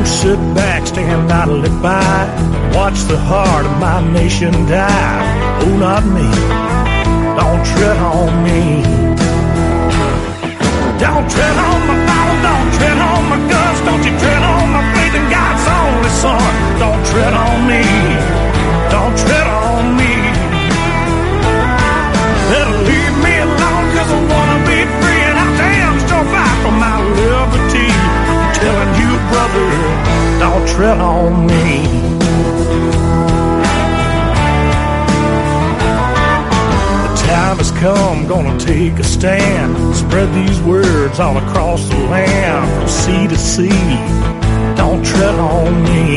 won't sit back, stand idly by, watch the heart of my nation die. Oh, not me. Don't tread on me. Don't tread on my Bible, don't tread on my guns, don't you tread on my faith in God's only Son. Don't tread on me, don't tread on me. Better leave me alone, cause I wanna be free, and I damn sure fight for my liberty. I'm telling you, brother, don't tread on me. Time has come, gonna take a stand, spread these words all across the land, from sea to sea. Don't tread on me.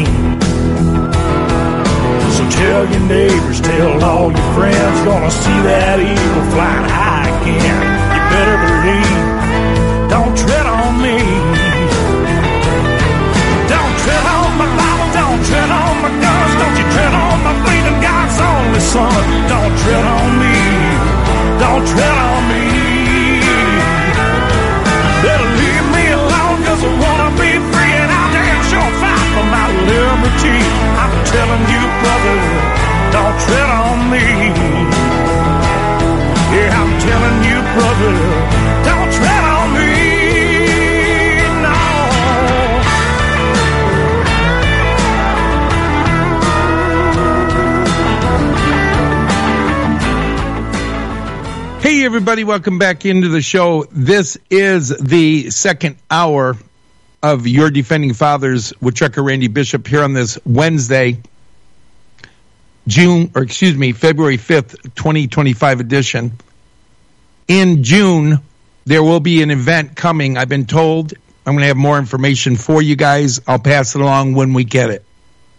So tell your neighbors, tell all your friends, gonna see that eagle flying high again. You better believe, don't tread on me. Don't tread on my Bible, don't tread on my guns, don't you tread on my faith in God's only Son. Don't tread on me. Don't tread on me. Better leave me alone, cause I wanna be free, and I'll damn sure fight for my liberty. I'm telling you, brother, don't tread on me. Yeah, I'm telling you, brother, don't tread on me. Hey, everybody, welcome back into the show. This is the second hour of Your Defending Fathers with Trucker Randy Bishop here on this Wednesday, February 5th, 2025 edition. In June, there will be an event coming, I've been told. I'm going to have more information for you guys. I'll pass it along when we get it.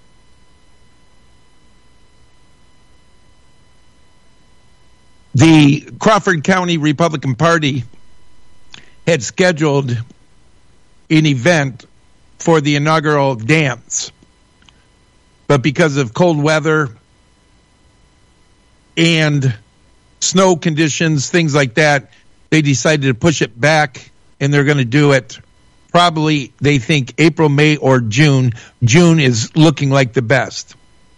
The Crawford County Republican Party had scheduled an event for the inaugural dance, but because of cold weather and snow conditions, things like that, they decided to push it back, and they're going to do it probably, they think, April, May, or June. June is looking like the best.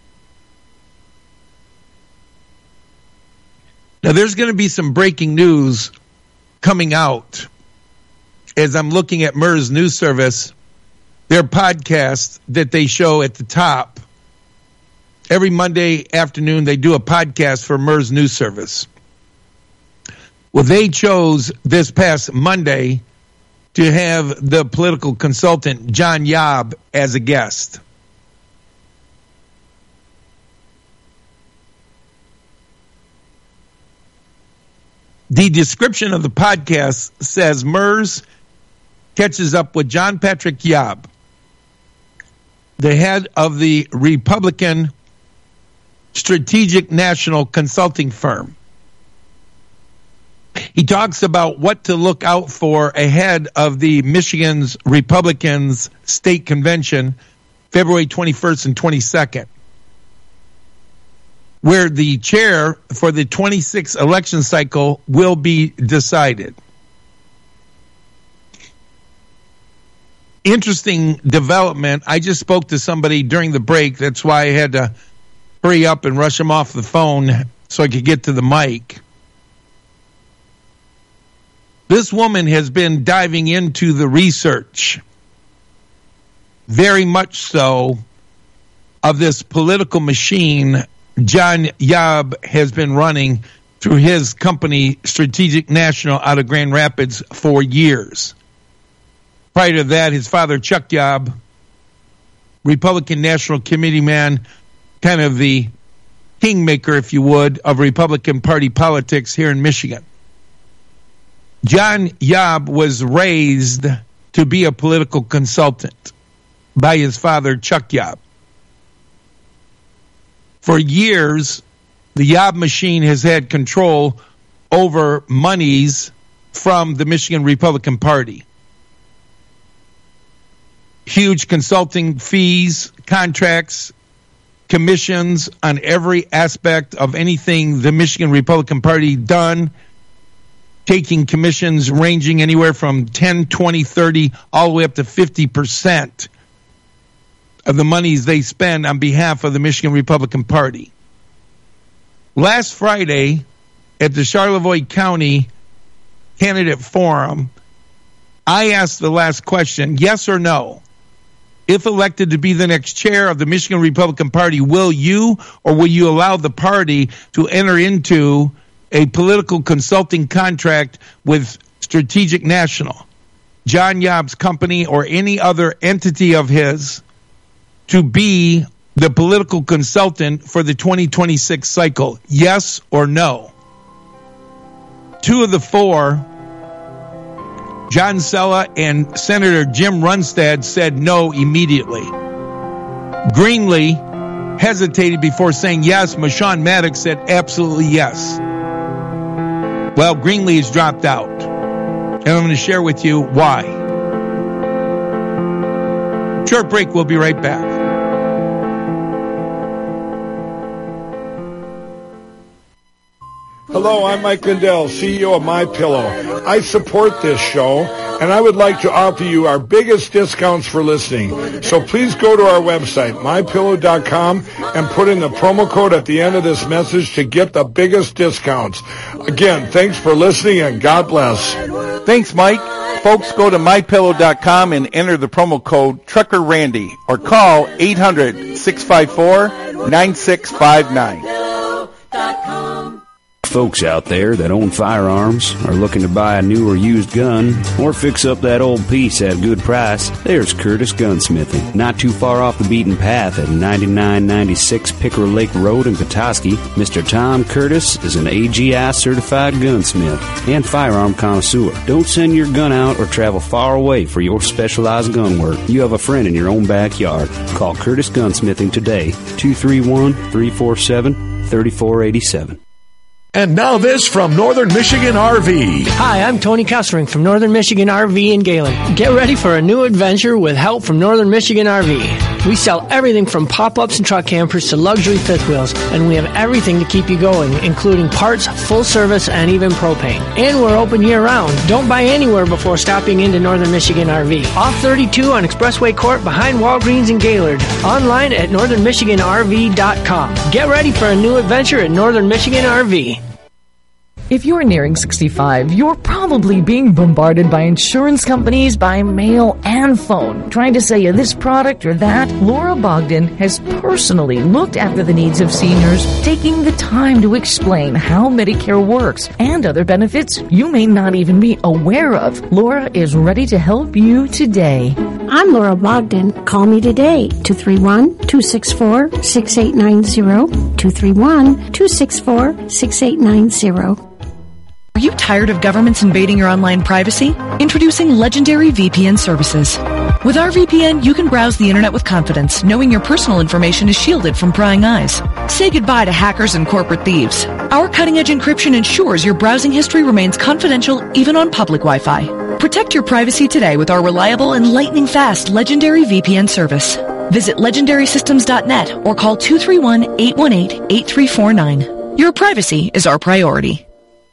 Now, there's going to be some breaking news coming out as I'm looking at MERS News Service, their podcast that they show at the top. Every Monday afternoon, they do a podcast for MERS News Service. Well, they chose this past Monday to have the political consultant John Yob as a guest. The description of the podcast says MERS catches up with John Patrick Yob, the head of the Republican Strategic National Consulting Firm. He talks about what to look out for ahead of the Michigan's Republicans State Convention, February 21st and 22nd. Where the chair for the 26th election cycle will be decided. Interesting development. I just spoke to somebody during the break. That's why I had to hurry up and rush him off the phone so I could get to the mic. This woman has been diving into the research, very much so, of this political machine John Yob has been running through his company, Strategic National, out of Grand Rapids for years. Prior to that, his father, Chuck Yob, Republican National Committee man, kind of the kingmaker, if you would, of Republican Party politics here in Michigan. John Yob was raised to be a political consultant by his father, Chuck Yob. For years, the Yob machine has had control over monies from the Michigan Republican Party. Huge consulting fees, contracts, commissions on every aspect of anything the Michigan Republican Party done, taking commissions ranging anywhere from 10, 20, 30, all the way up to 50% of the monies they spend on behalf of the Michigan Republican Party. Last Friday, at the Charlevoix County Candidate Forum, I asked the last question, yes or no? If elected to be the next chair of the Michigan Republican Party, will you allow the party to enter into a political consulting contract with Strategic National, John Yobb's company, or any other entity of his, to be the political consultant for the 2026 cycle? Yes or no? 2 of the 4, John Sella and Senator Jim Runstad, said no immediately. Greenlee hesitated before saying yes. Mashawn Maddox said absolutely yes. Well, Greenlee has dropped out, and I'm going to share with you why. Short break, we'll be right back. Hello, I'm Mike Lindell, CEO of MyPillow. I support this show, and I would like to offer you our biggest discounts for listening. So please go to our website, mypillow.com, and put in the promo code at the end of this message to get the biggest discounts. Again, thanks for listening, and God bless. Thanks, Mike. Folks, go to mypillow.com and enter the promo code TruckerRandy or call 800-654-9659. Folks out there that own firearms are looking to buy a new or used gun or fix up that old piece at a good price, there's Curtis Gunsmithing. Not too far off the beaten path at 9996 Pickerel Lake Road in Petoskey, Mr. Tom Curtis is an AGI certified gunsmith and firearm connoisseur. Don't send your gun out or travel far away for your specialized gun work. You have a friend in your own backyard. Call Curtis Gunsmithing today, 231-347-3487. And now this from Northern Michigan RV. Hi, I'm Tony Kessling from Northern Michigan RV in Galen. Get ready for a new adventure with help from Northern Michigan RV. We sell everything from pop-ups and truck campers to luxury fifth wheels, and we have everything to keep you going, including parts, full service, and even propane. And we're open year-round. Don't buy anywhere before stopping into Northern Michigan RV. Off 32 on Expressway Court behind Walgreens in Gaylord. Online at northernmichiganrv.com. Get ready for a new adventure at Northern Michigan RV. If you're nearing 65, you're probably being bombarded by insurance companies by mail and phone, trying to sell you this product or that. Laura Bogdan has personally looked after the needs of seniors, taking the time to explain how Medicare works and other benefits you may not even be aware of. Laura is ready to help you today. I'm Laura Bogdan. Call me today, 231-264-6890, 231-264-6890. Are you tired of governments invading your online privacy? Introducing Legendary VPN services. With our VPN, you can browse the internet with confidence, knowing your personal information is shielded from prying eyes. Say goodbye to hackers and corporate thieves. Our cutting-edge encryption ensures your browsing history remains confidential even on public Wi-Fi. Protect your privacy today with our reliable and lightning-fast Legendary VPN service. Visit legendarysystems.net or call 231-818-8349. Your privacy is our priority.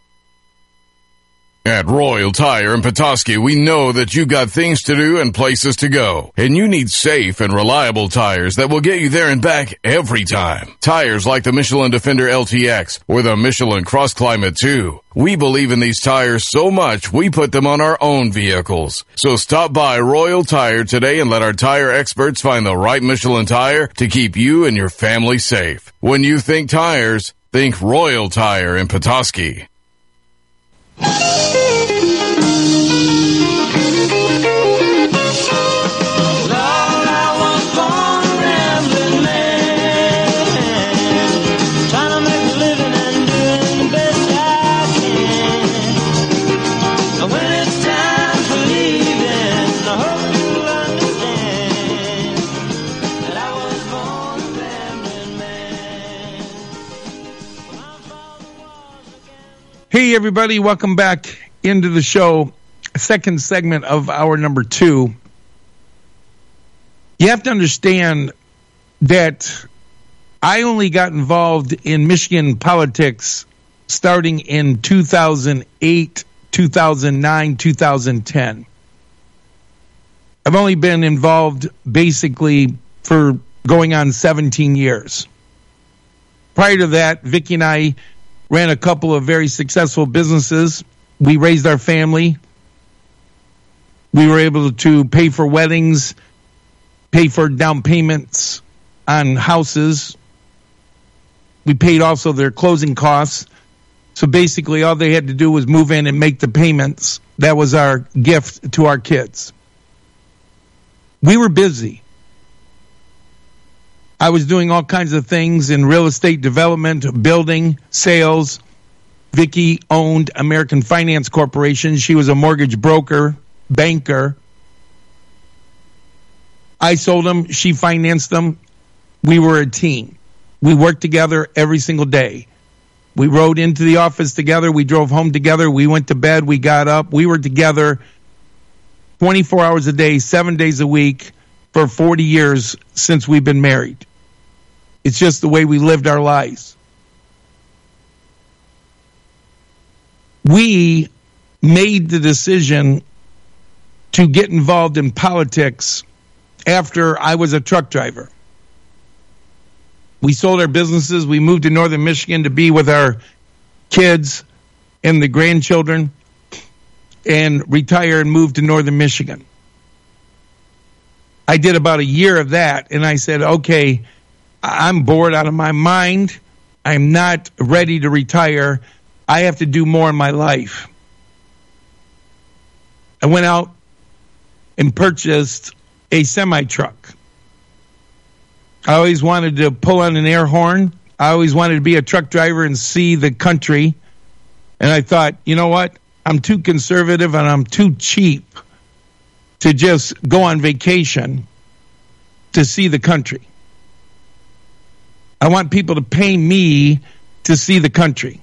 At Royal Tire in Petoskey, we know that you got things to do and places to go, and you need safe and reliable tires that will get you there and back every time. Tires like the Michelin Defender LTX or the Michelin Cross Climate 2. We believe in these tires so much, we put them on our own vehicles. So stop by Royal Tire today and let our tire experts find the right Michelin tire to keep you and your family safe. When you think tires, think Royal Tire in Petoskey. Hey, everybody. Welcome back into the show. Second segment of hour number 2. You have to understand that I only got involved in Michigan politics starting in 2008, 2009, 2010. I've only been involved basically for going on 17 years. Prior to that, Vicki and I ran a couple of very successful businesses. We raised our family. We were able to pay for weddings, pay for down payments on houses. We paid also their closing costs. So basically all they had to do was move in and make the payments. That was our gift to our kids. We were busy. I was doing all kinds of things in real estate development, building, sales. Vicki owned American Finance Corporation. She was a mortgage broker, banker. I sold them. She financed them. We were a team. We worked together every single day. We rode into the office together. We drove home together. We went to bed. We got up. We were together 24 hours a day, 7 days a week for 40 years since we've been married. It's just the way we lived our lives. We made the decision to get involved in politics after I was a truck driver. We sold our businesses. We moved to Northern Michigan to be with our kids and the grandchildren and retire and move to Northern Michigan. I did about a year of that, and I said, okay, I'm bored out of my mind. I'm not ready to retire. I have to do more in my life. I went out and purchased a semi-truck. I always wanted to pull on an air horn. I always wanted to be a truck driver and see the country. And I thought, you know what? I'm too conservative and I'm too cheap to just go on vacation to see the country. I want people to pay me to see the country.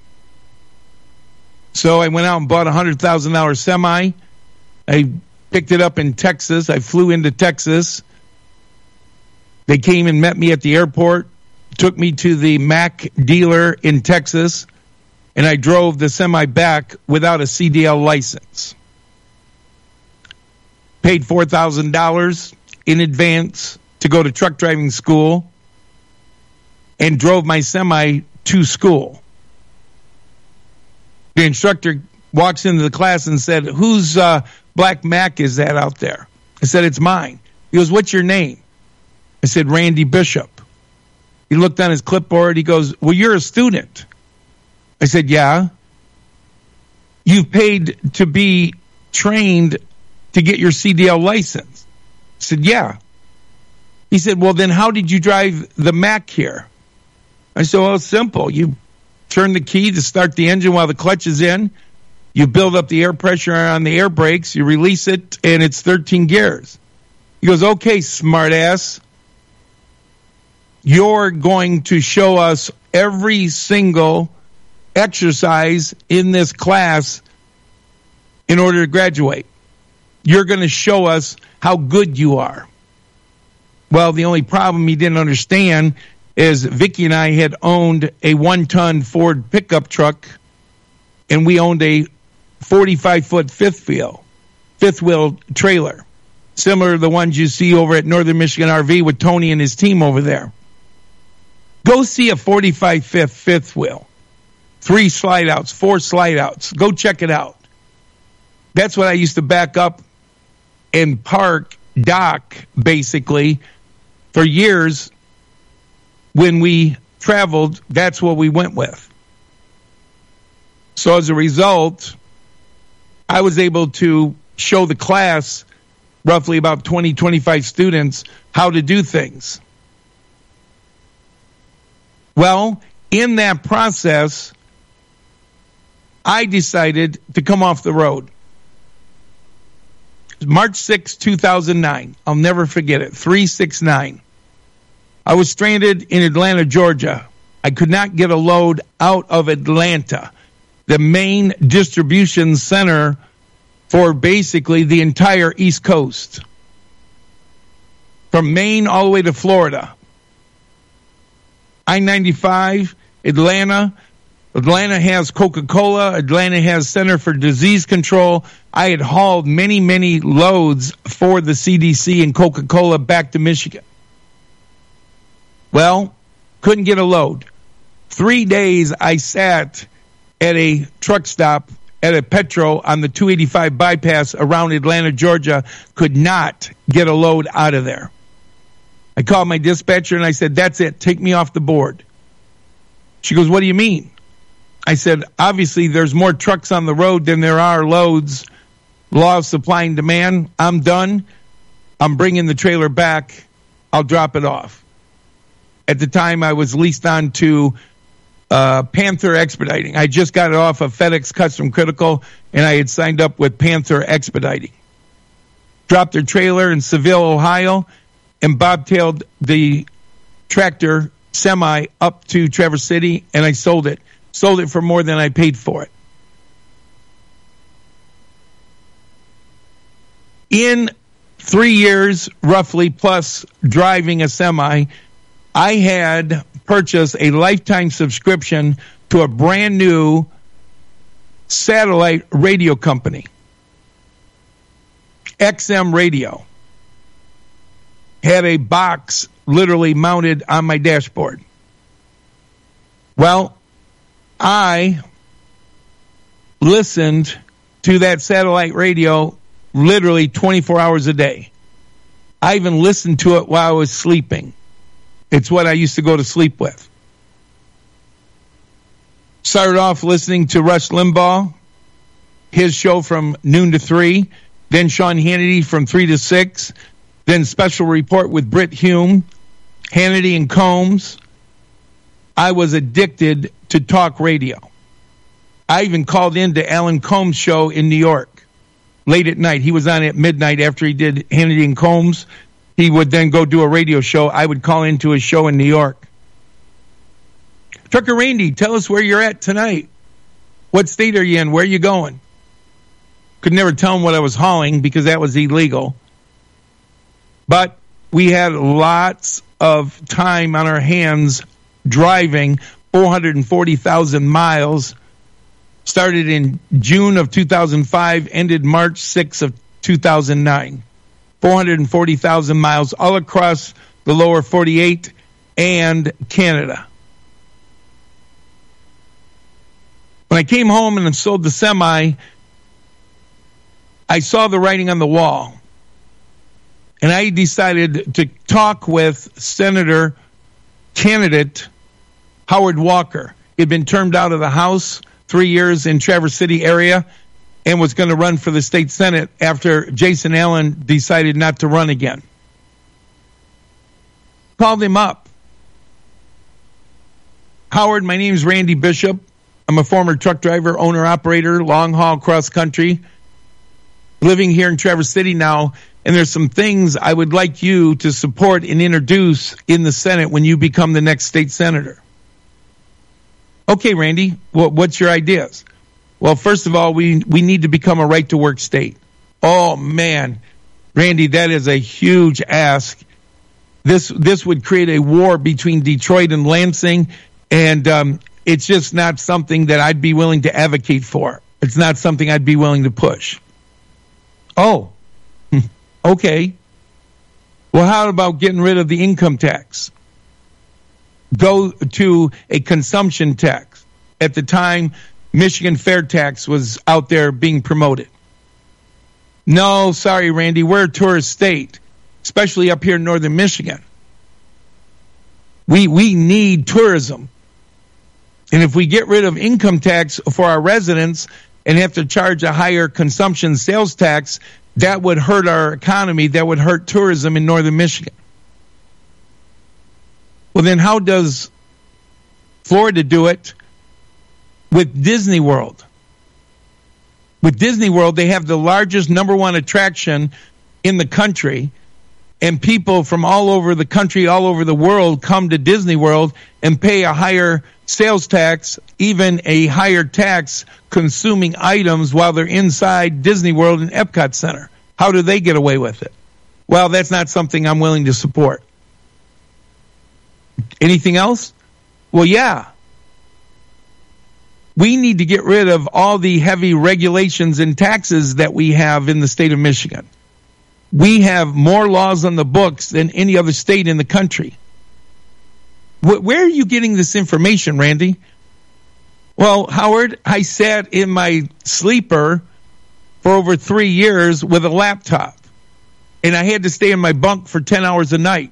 So I went out and bought a $100,000 semi. I picked it up in Texas. I flew into Texas. They came and met me at the airport, took me to the Mack dealer in Texas, and I drove the semi back without a CDL license. Paid $4,000 in advance to go to truck driving school and drove my semi to school. The instructor walks into the class and said, whose black Mack is that out there? I said, it's mine. He goes, what's your name? I said, Randy Bishop. He looked on his clipboard. He goes, well, you're a student. I said, yeah. You've paid to be trained to get your CDL license. I said, yeah. He said, well, then how did you drive the Mack here? I said, well, it's simple. You turn the key to start the engine while the clutch is in. You build up the air pressure on the air brakes. You release it, and it's 13 gears. He goes, okay, smartass. You're going to show us every single exercise in this class in order to graduate. You're going to show us how good you are. Well, the only problem he didn't understand is Vicki and I had owned a 1-ton Ford pickup truck, and we owned a 45-foot fifth wheel trailer, similar to the ones you see over at Northern Michigan RV with Tony and his team over there. Go see a 45-foot fifth wheel. 3 slide outs, 4 slide outs. Go check it out. That's what I used to back up and park, dock, basically, for years. When we traveled, that's what we went with. So as a result, I was able to show the class, roughly about 20, 25 students, how to do things. Well, in that process, I decided to come off the road. March 6, 2009. I'll never forget it. 369. I was stranded in Atlanta, Georgia. I could not get a load out of Atlanta, the main distribution center for basically the entire East Coast. From Maine all the way to Florida. I-95, Atlanta. Atlanta has Coca-Cola. Atlanta has Center for Disease Control. I had hauled many, many loads for the CDC and Coca-Cola back to Michigan. Well, couldn't get a load. 3 days I sat at a truck stop at a Petro on the 285 bypass around Atlanta, Georgia, could not get a load out of there. I called my dispatcher and I said, that's it, take me off the board. She goes, what do you mean? I said, obviously there's more trucks on the road than there are loads. Law of supply and demand. I'm done. I'm bringing the trailer back. I'll drop it off. At the time, I was leased on to Panther Expediting. I just got it off of FedEx Custom Critical, and I had signed up with Panther Expediting. Dropped their trailer in Seville, Ohio, and bobtailed the tractor semi up to Traverse City, and I sold it. Sold it for more than I paid for it. In 3 years, roughly, plus driving a semi, I had purchased a lifetime subscription to a brand new satellite radio company, XM Radio. Had a box literally mounted on my dashboard. Well, I listened to that satellite radio literally 24 hours a day. I even listened to it while I was sleeping. It's what I used to go to sleep with. Started off listening to Rush Limbaugh, his show from noon to 3, then Sean Hannity from 3 to 6, then Special Report with Britt Hume, Hannity and Combs. I was addicted to talk radio. I even called into Alan Combs' show in New York late at night. He was on at midnight after he did Hannity and Combs. He would then go do a radio show. I would call into his show in New York. Trucker Randy, tell us where you're at tonight. What state are you in? Where are you going? Could never tell him what I was hauling because that was illegal. But we had lots of time on our hands driving 440,000 miles. Started in June of 2005, ended March 6th of 2009. 440,000 miles all across the lower 48 and Canada. When I came home and sold the semi, I saw the writing on the wall. And I decided to talk with Senator candidate Howard Walker. He had been termed out of the House 3 years in Traverse City area and was going to run for the state Senate after Jason Allen decided not to run again. Called him up. Howard, my name is Randy Bishop. I'm a former truck driver, owner, operator, long haul cross country, living here in Traverse City now, and there's some things I would like you to support and introduce in the Senate when you become the next state senator. Okay, Randy, what's your ideas? Well, first of all, we need to become a right-to-work state. Oh, man, Randy, that is a huge ask. This would create a war between Detroit and Lansing, and it's just not something that I'd be willing to advocate for. It's not something I'd be willing to push. Oh, okay. Well, how about getting rid of the income tax? Go to a consumption tax. At the time, Michigan Fair Tax was out there being promoted. No, sorry, Randy, we're a tourist state, especially up here in northern Michigan. We need tourism. And if we get rid of income tax for our residents and have to charge a higher consumption sales tax, that would hurt our economy. That would hurt tourism in northern Michigan. Well, then how does Florida do it with Disney World? With Disney World, they have the largest number one attraction in the country, and people from all over the country, all over the world come to Disney World and pay a higher sales tax, even a higher tax consuming items while they're inside Disney World and Epcot Center. How do they get away with it? Well, that's not something I'm willing to support. Anything else? Well, yeah. We need to get rid of all the heavy regulations and taxes that we have in the state of Michigan. We have more laws on the books than any other state in the country. Where are you getting this information, Randy? Well, Howard, I sat in my sleeper for over 3 years with a laptop, and I had to stay in my bunk for 10 hours a night.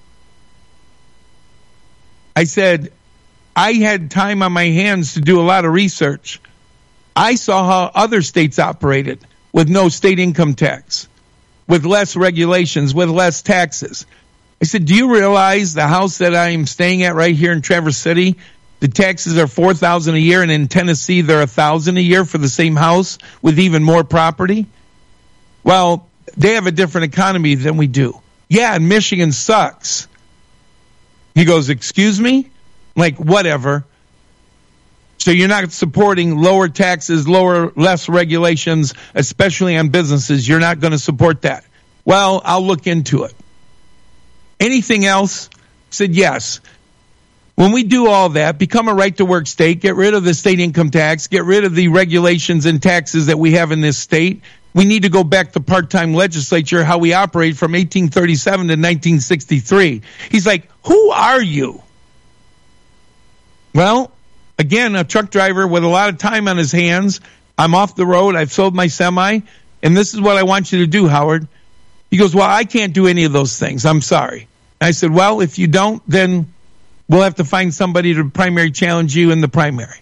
I said, I had time on my hands to do a lot of research. I saw how other states operated with no state income tax, with less regulations, with less taxes. I said, do you realize the house that I'm staying at right here in Traverse City, the taxes are $4,000 a year, and in Tennessee they're $1,000 a year for the same house with even more property? Well, they have a different economy than we do. Yeah, and Michigan sucks. He goes, excuse me? Like, whatever. So you're not supporting lower taxes, less regulations, especially on businesses. You're not going to support that. Well, I'll look into it. Anything else? Said yes. When we do all that, become a right-to-work state, get rid of the state income tax, get rid of the regulations and taxes that we have in this state, we need to go back to part-time legislature, how we operate from 1837 to 1963. He's like, who are you? Well, again, a truck driver with a lot of time on his hands. I'm off the road. I've sold my semi, and this is what I want you to do, Howard. He goes, well, I can't do any of those things. I'm sorry. I said, well, if you don't, then we'll have to find somebody to primary challenge you in the primary.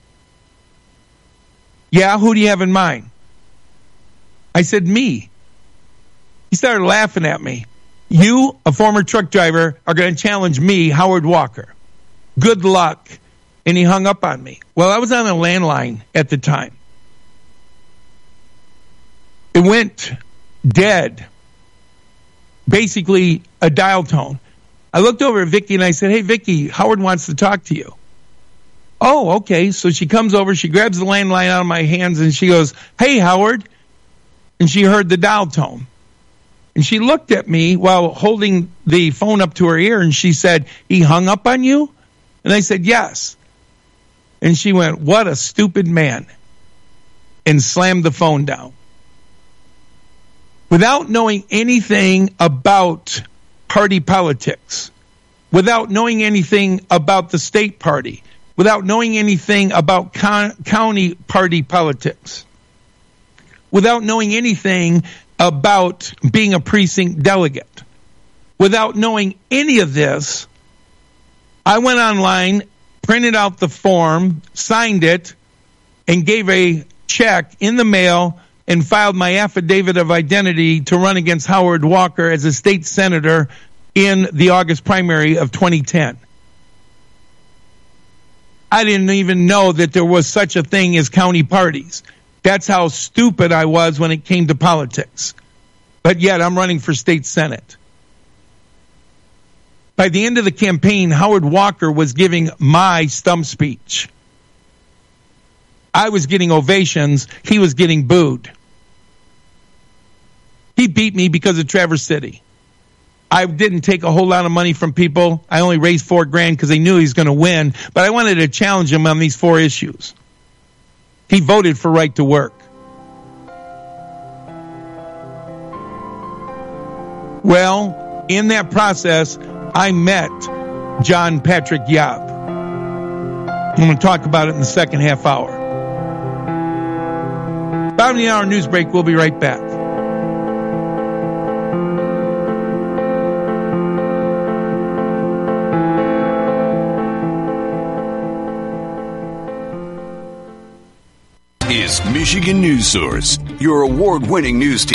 Yeah, who do you have in mind? I said, me. He started laughing at me. You, a former truck driver, are going to challenge me, Howard Walker. Good luck. And he hung up on me. Well, I was on a landline at the time. It went dead. Basically, a dial tone. I looked over at Vicky and I said, hey, Vicky, Howard wants to talk to you. Oh, okay. So she comes over, she grabs the landline out of my hands and she goes, hey, Howard. And she heard the dial tone. And she looked at me while holding the phone up to her ear and she said, he hung up on you? And I said, yes. And she went, what a stupid man, and slammed the phone down. Without knowing anything about party politics, without knowing anything about the state party, without knowing anything about county party politics, without knowing anything about being a precinct delegate, without knowing any of this, I went online, printed out the form, signed it, and gave a check in the mail and filed my affidavit of identity to run against Howard Walker as a state senator in the August primary of 2010. I didn't even know that there was such a thing as county parties. That's how stupid I was when it came to politics. But yet I'm running for state senate. By the end of the campaign, Howard Walker was giving my stump speech. I was getting ovations. He was getting booed. He beat me because of Traverse City. I didn't take a whole lot of money from people. I only raised $4,000 because they knew he was going to win. But I wanted to challenge him on these 4 issues. He voted for right to work. Well, in that process, I met John Patrick Yob. I'm going to talk about it in the second half hour. About an hour news break. We'll be right back. Is Michigan News Source, your award-winning news team.